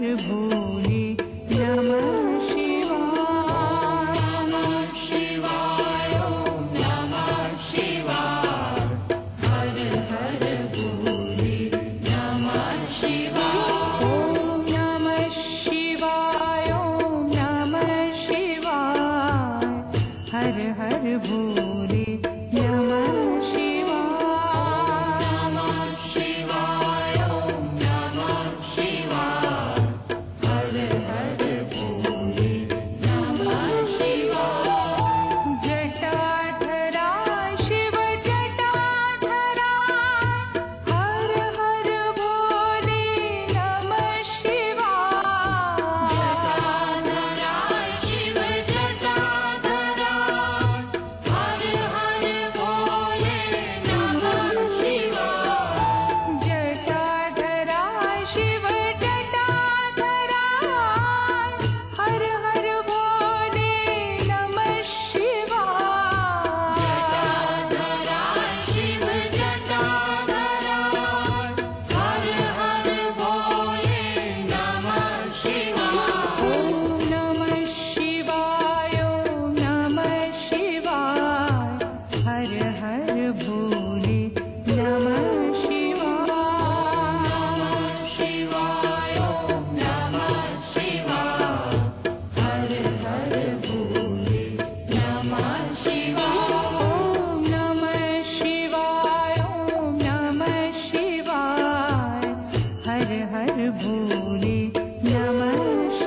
भोले नमः शिवाय। नमः शिवाय ओम नमः शिवाय। हर हर भोले नमः शिवाय। ओम नमः शिवाय ओम नमः शिवाय। हर हर भोले नमः शिवाय। नमः शिवाय ओम नमः शिवाय। हर हर भोले नमः शिवाय। जटाधरा शिव जटाधरा। हर हर भोले नमः शिवाय। जटाधरा शिव जटाधरा। हर हर भोले नमः शिवाय। जटाधरा शिव जटाधरा। हर हर भोले नमः शिवाय। जटाधरा शिव जटाधरा। हर हर भोले नमः शिवाय। ओम नमः शिवाय ओम नमः शिवाय। हर हर भोले नमः शिवाय। नमः शिवाय ओम नमः शिवाय। हर हर भोले नमः शिवाय। ओम नमः शिवाय ओम नमः शिवाय। हर हर भोले नमः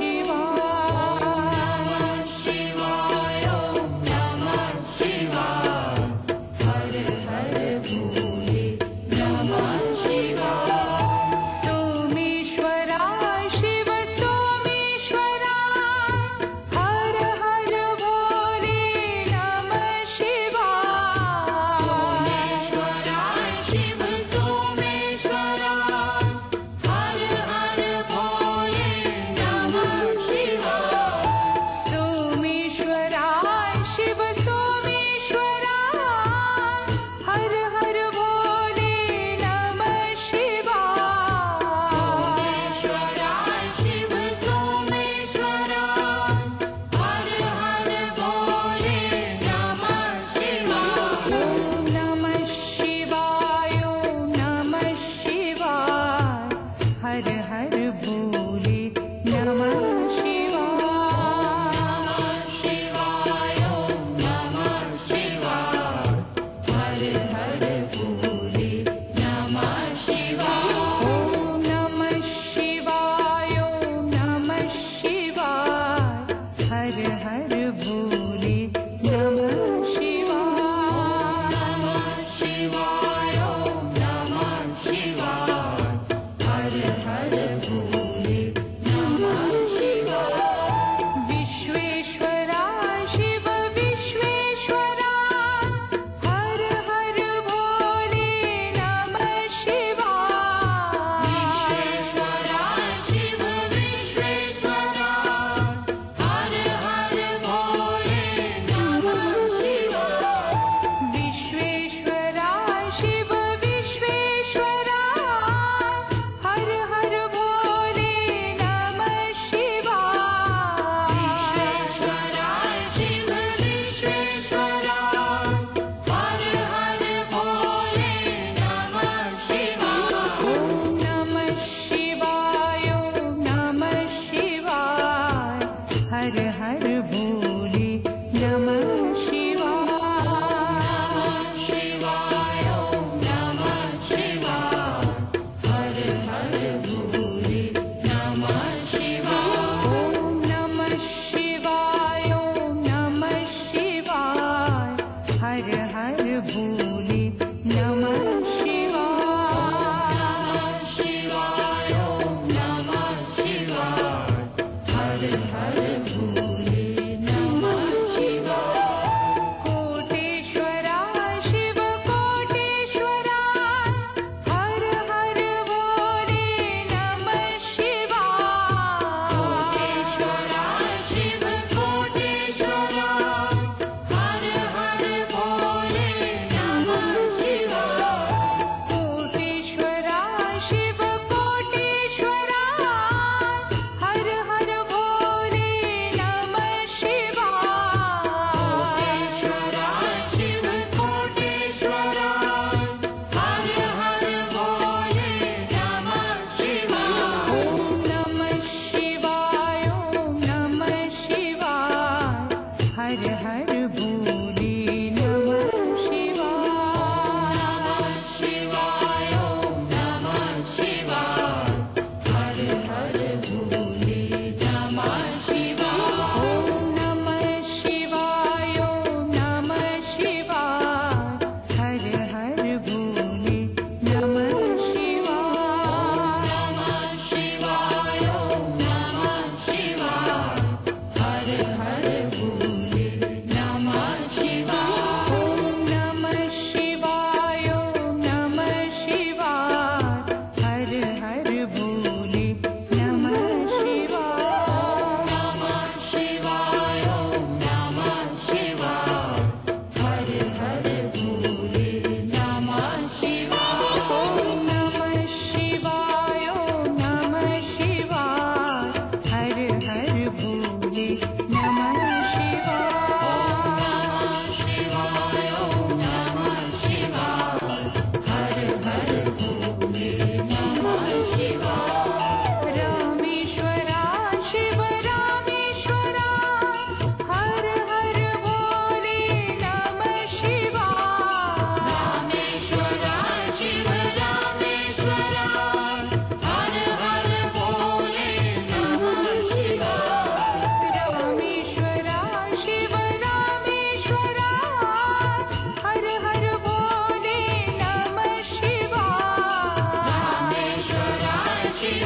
शिवाय। नमः शिवाय ओम नमः शिवाय। हर हर भोले नमः शिवाय। सोमेश्वरा शिव सोमेश्वरा। हर हर भोले नमः शिवाय। सोमेश्वरा शिव सोमेश्वरा। हर हर भोले नमः शिवाय। सोमेश्वरा शिव सोमेश्वरा। हर हर भोले नमः शिवाय। सोमेश्वरा शिव सोमेश्वरा। हर हर भोले नमः शिवाय। ओम नमः शिवाय ओम नमः शिवाय। हर हर भोले नमः शिवाय। शिवाय ओम नमः शिवाय। हर हर भोले नमः शिवाय। ओम नमः शिवाय ओम नमः शिवाय। हर हर भोले नमः शिवाय। नमः शिवाय ओम नमः शिवाय। हर हर भोले नमः शिवाय। विश्वेश्वरा शिव विश्वेश्वरा। हर हर भोले नमः शिवाय। विश्वेश्वरा शिव विश्वेश्वरा। हर हर भोले नमः शिवाय। विश्वेश्वरा शिव विश्वेश्वरा। हर हर भोले नमः शिवाय। विश्वेश्वरा शिव विश्वेश्वरा। हर हर भोले नमः शिवाय। ओम नमः शिवाय ओम नमः शिवाय। हर हर भोले नमः शिवाय। शिवाय ओम नमः शिवाय। हर हर भोले नमः शिवाय। ओम नमः शिवाय ओम नमः शिवाय। हर हर भोले नमः शिवाय। शिवाय ओम नमः शिवाय। हर हर भोले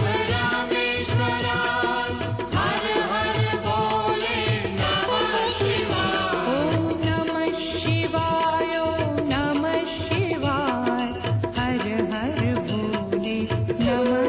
रामेश्वराय हर हर भोले नमः शिवाय ॐ नमः शिवाय ॐ नमः शिवाय हर हर भोले नमः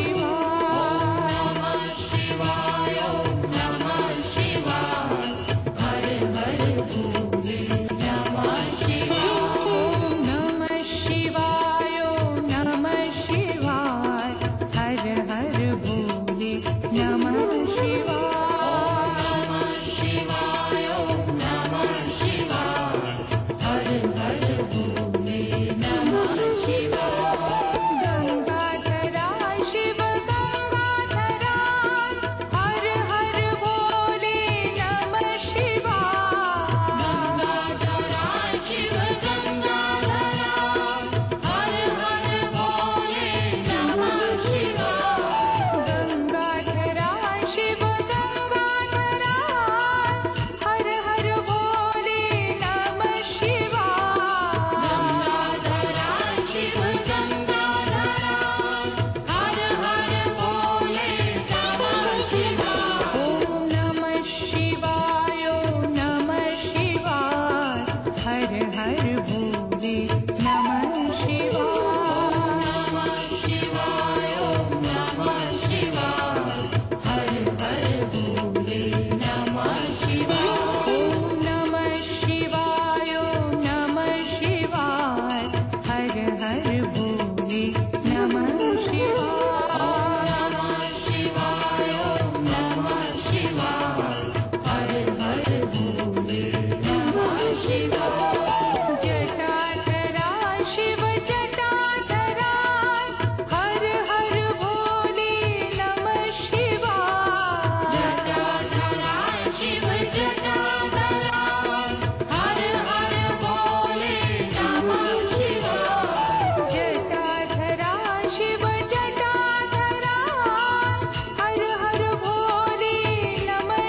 शिवाय नमः शिवाय नमः शिवाय हर हर भोले नमः शिवाय ॐ नमः शिवाय ॐ नमः शिवाय हर हर भोले नमः शिवाय नमः शिवाय नमः शिवाय हर हर भोले नमः शिवाय गंगाधरा शिव गंगाधरा हर हर भोले नमः शिवाय गंगाधरा शिव गंगाधरा हर हर भोले नमः शिवाय गंगाधरा शिव गंगाधरा हर हर भोले नमः शिवाय गंगाधरा शिव गंगाधरा हर हर भोले नमः शिवाय ॐ नमः शिवाय ॐ नमः शिवाय हर हर भोले नमः शिवाय नमः शिवाय नमः शिवाय हर हर भोले नमः शिवाय ॐ नमः शिवाय ॐ नमः शिवाय हर हर भोले नमः शिवाय नमः शिवाय नमः शिवाय हर हर भोले नमः शिवाय जटाधरा शिव जटाधरा हर हर भोले नमः शिवाय जटाधरा शिव जटाधरा हर हर भोले नमः शिवाय जटाधरा शिव जटाधरा हर हर भोले नमः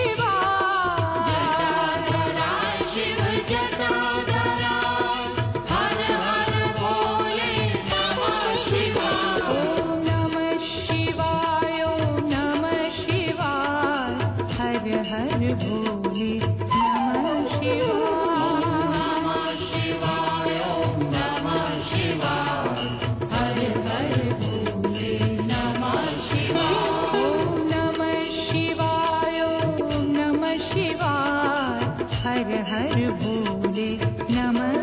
शिवाय जटाधरा शिव जटाधरा हर हर भोले नमः शिवाय ॐ नमः शिवाय ॐ नमः शिवाय हर हर भोले नमः शिवाय नमः शिवाय नमः शिवाय हर हर भोले नमः शिवाय ॐ नमः शिवाय ॐ नमः शिवाय हर हर भोले नमः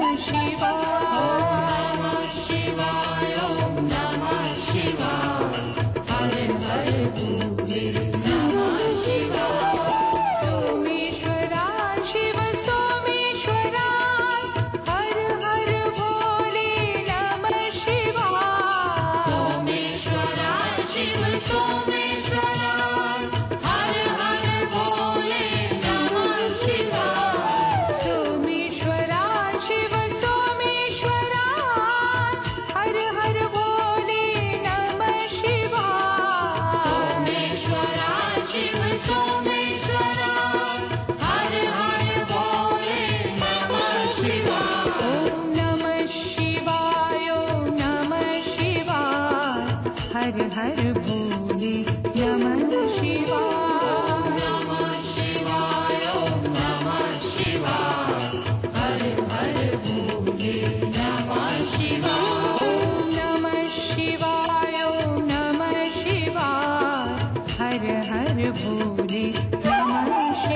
शिवाय नमः शिवाय नमः शिवाय हर हर भोले नमः शिवाय सोमेश्वरा शिव सोमेश्वरा हर हर भोले नमः शिवाय सोमेश्वरा शिव सोमेश्वरा हर हर भोले नमः शिवाय सोमेश्वरा शिव सोमेश्वरा हर हर भोले नमः शिवाय सोमेश्वरा शिव सोमेश्वरा हर हर भोले नमः शिवाय ॐ नमः शिवाय ॐ नमः शिवाय हर हर भोले नमः शिवाय नमः शिवाय नमः शिवाय हर हर भोले नमः शिवाय ॐ नमः शिवाय ॐ नमः शिवाय हर हर भोले नमः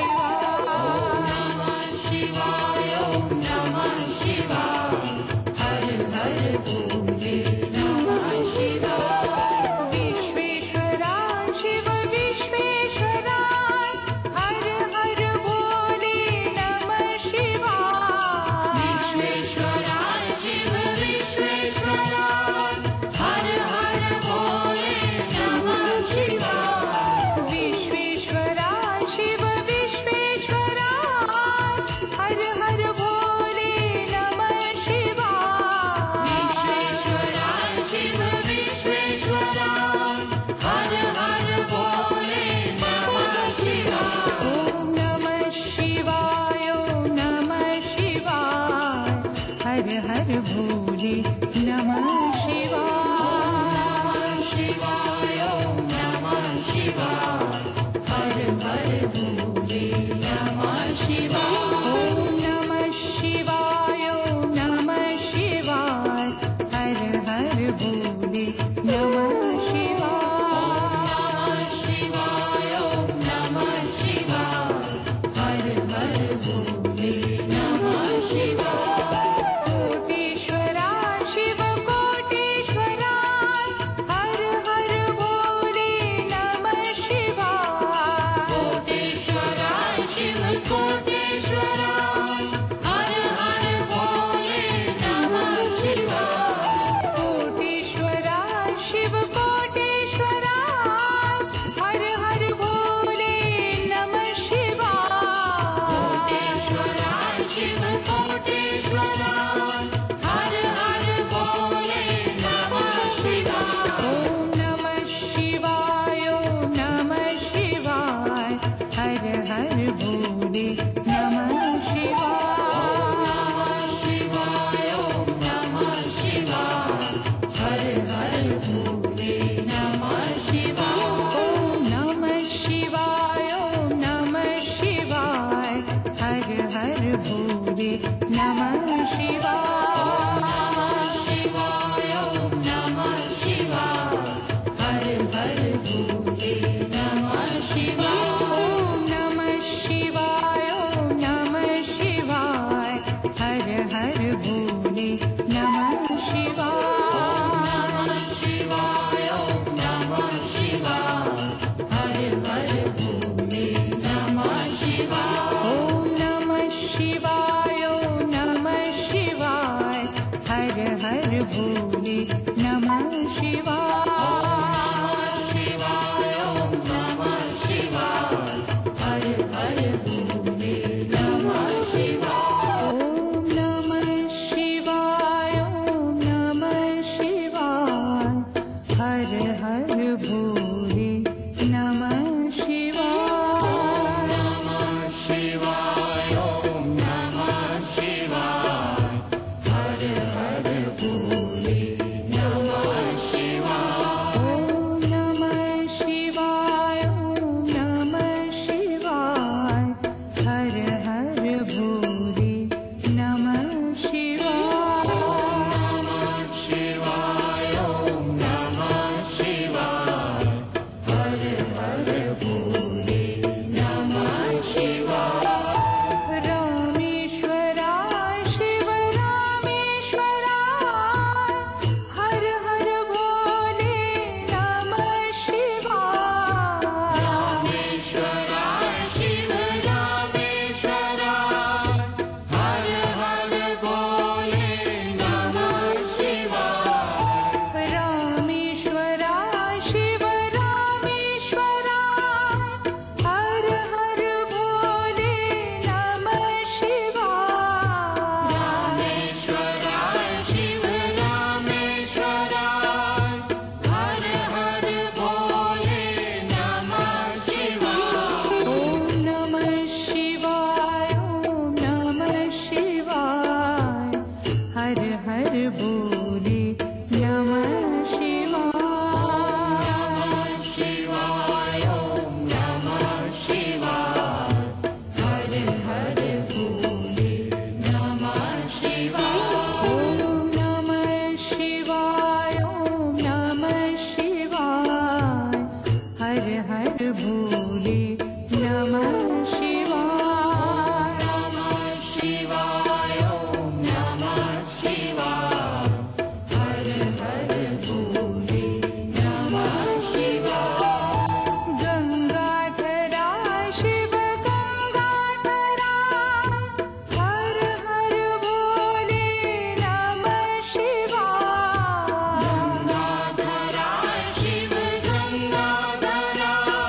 शिवाय नमः शिवाय नमः शिवाय हर हर भोले नमः शिवाय विश्वेश्वरा शिव विश्वेश्वरा हर हर भोले नमः शिवाय विश्वेश्वरा शिव विश्वेश्वरा हर हर भोले नमः शिवाय विश्वेश्वरा हर हर भोले नमः शिवाय। नमः शिवाय ॐ नमः शिवाय हर हर भोले नमः शिवाय। गंगाधरा शिव गंगाधरा हर हर भोले नमः शिवाय। गंगाधरा शिव गंगाधरा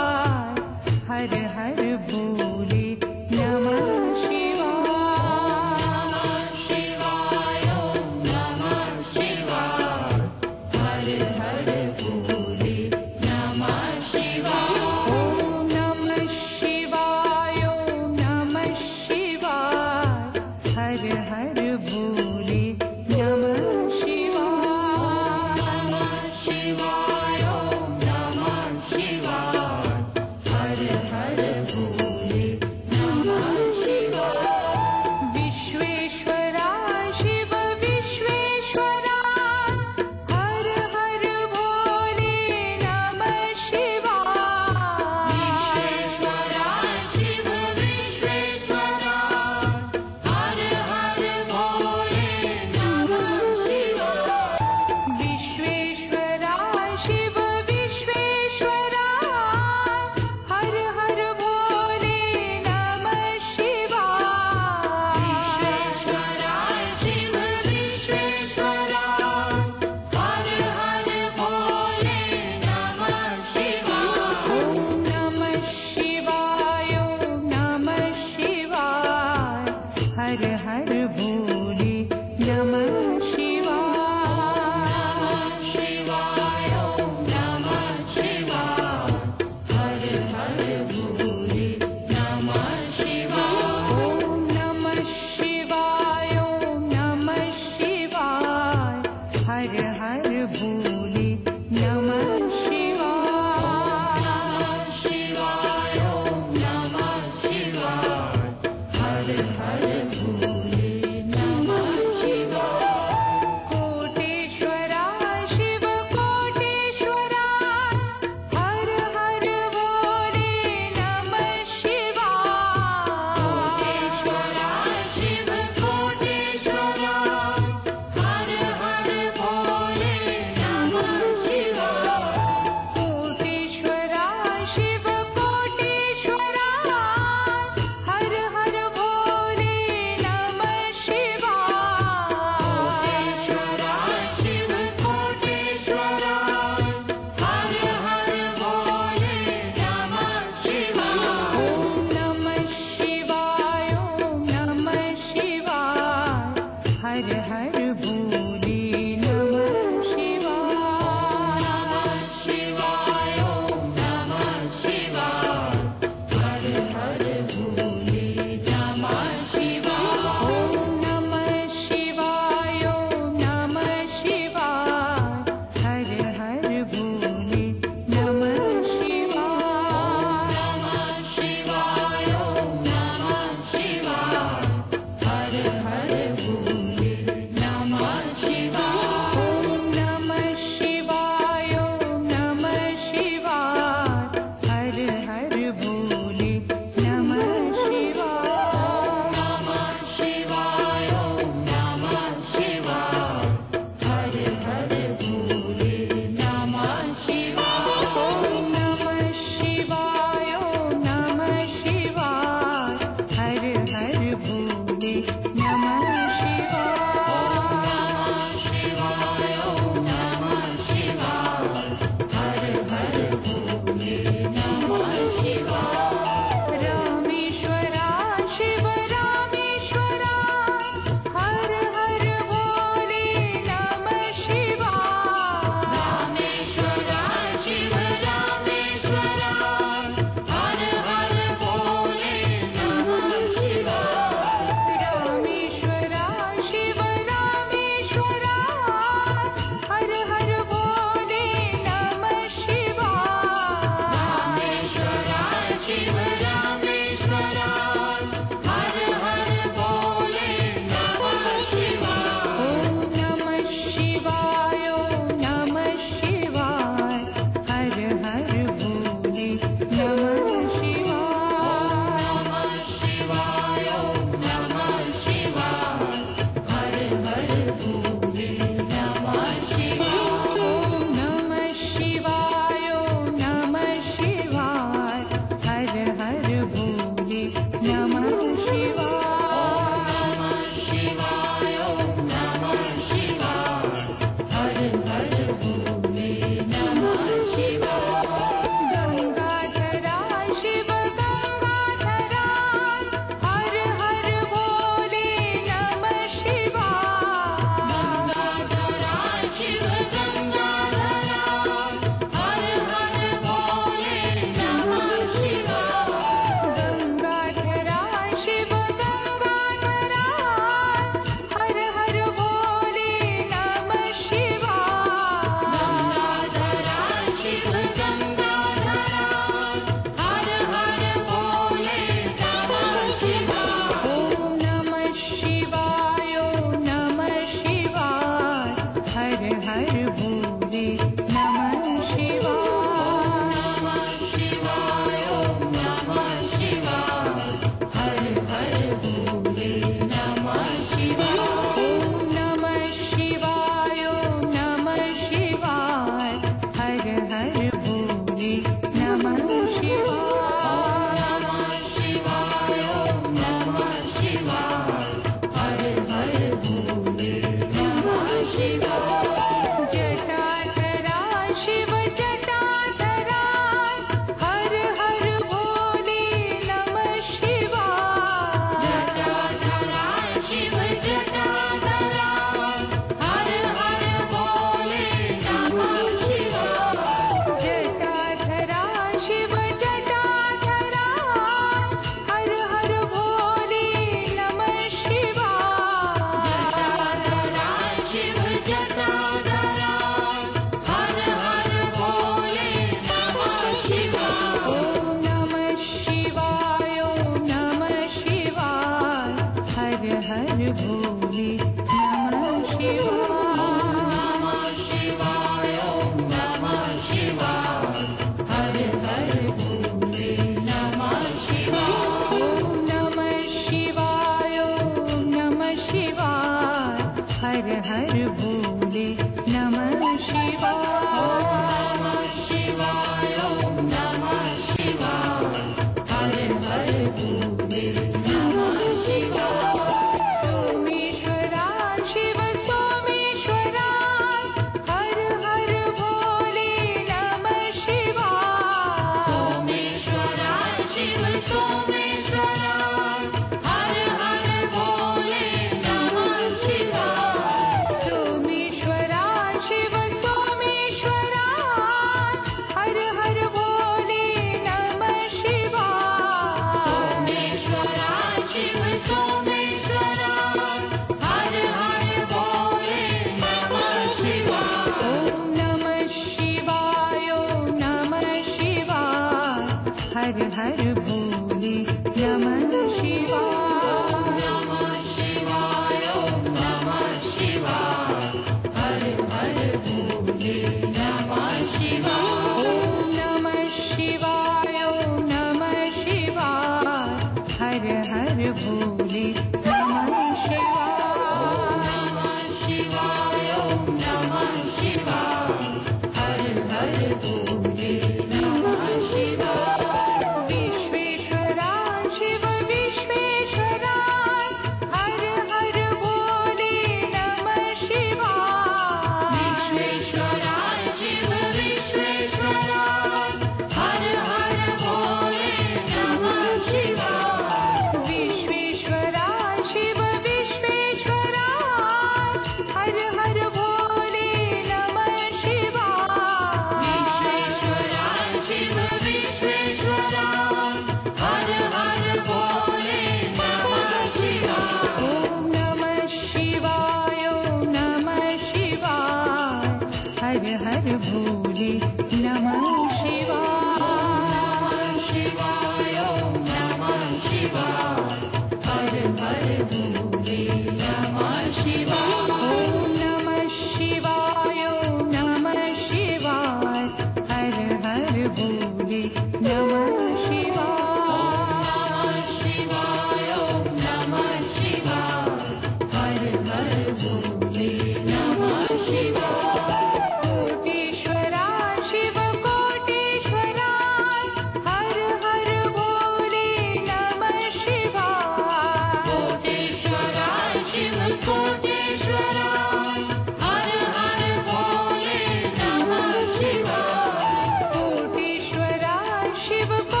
हर हर भोले नमः शिवाय। नमः शिवाय ॐ नमः शिवाय हर हर भोले नमः शिवाय। ॐ नमः शिवाय ॐ नमः शिवाय हर हर भोले नमः शिवाय। नमः शिवाय ॐ नमः शिवाय हर हर भोले नमः शिवाय। विश्वेश्वरा शिव विश्वेश्वरा हर हर भोले नमः शिवाय। विश्वेश्वराय शिव विश्वेश्वराय हर हर भोले नमः शिवाय। विश्वेश्वरा शिव विश्वेश्वरा हर हर भोले नमः शिवाय। विश्वेश्वराय शिव विश्वेश्वराय हर हर भोले नमः शिवाय। ॐ नमः शिवाय ॐ नमः शिवाय हर हर भोले नमः शिवाय। नमः शिवाय ॐ नमः शिवाय हर हर भोले नमः शिवाय। ॐ नमः शिवाय ॐ नमः शिवाय हर हर भोले नमः शिवाय। नमः शिवाय ॐ नमः शिवाय हर हर भोले नमः शिवाय। कोटीश्वरा शिव कोटीश्वरा हर हर भोले नमः शिवाय। कोटेश्वराय शिव कोटेश्वराय हर हर भोले नमः शिवाय। कोटीश्वरा शिव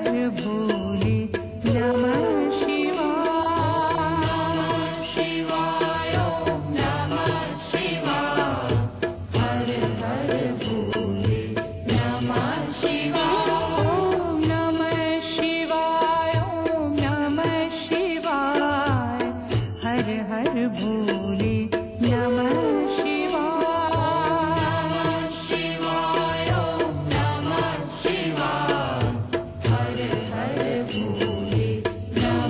भोले नमः शिवाय शिवाय ॐ नमः शिवाय हर हर भोले नमः शिवाय ॐ नमः शिवाय ॐ नमः शिवाय हर हर भोले नमः शिवाय शिवाय ॐ नमः शिवाय हर हर भोले नमः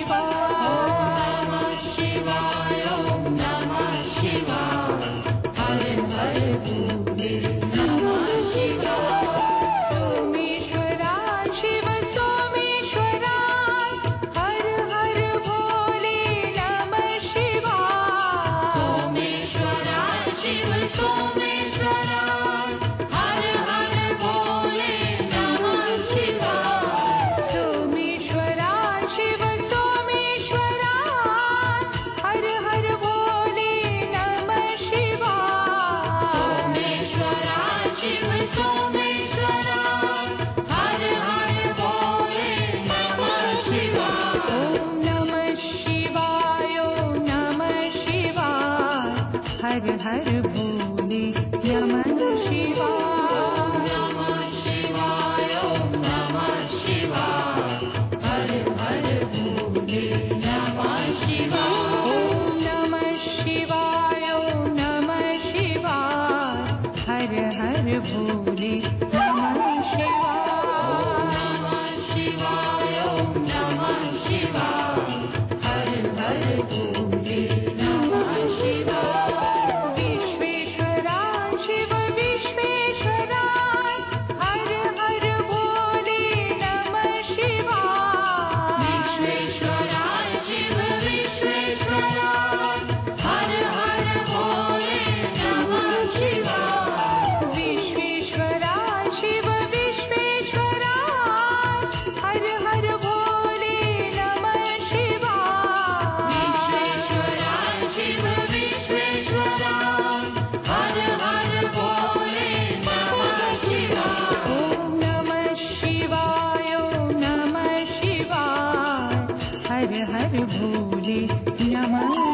शिवाय ॐ नमः शिवाय हर हर भोले नमः शिवाय सोमेश्वरा शिव सोमेश्वरा हर हर भोले नमः शिवाय सोमेश्वरा शिव सोमेश्वरा हर हर भोले नमः शिवाय सोमेश्वरा शिव सोमेश्वरा हर हर भोले नमः शिवाय सोमेश्वरा शिव सोमेश्वरा हर हर भोले नमः शिवाय ॐ नमः शिवाय ॐ नमः शिवाय हर हर भोले नमः शिवाय नमः शिवाय ॐ नमः शिवाय हर हर भोले नमः शिवाय ॐ नमः शिवाय ॐ नमः शिवाय हर हर भोले नमः शिवाय नमः शिवाय ॐ नमः शिवाय हर हर भोले नमः शिवाय विश्वेश्वरा शिव विश्वेश्वरा हर हर भोले नमः शिवाय विश्वेश्वरा शिव विश्वेश्वरा हर हर भोले नमः शिवाय विश्वेश्वरा शिव विश्वेश्वरा हर हर भोले नमः शिवाय विश्वेश्वरा शिव विश्वेश्वरा हर हर भोले नमः शिवाय ॐ नमः शिवाय ॐ नमः शिवाय हर हर भोले नमः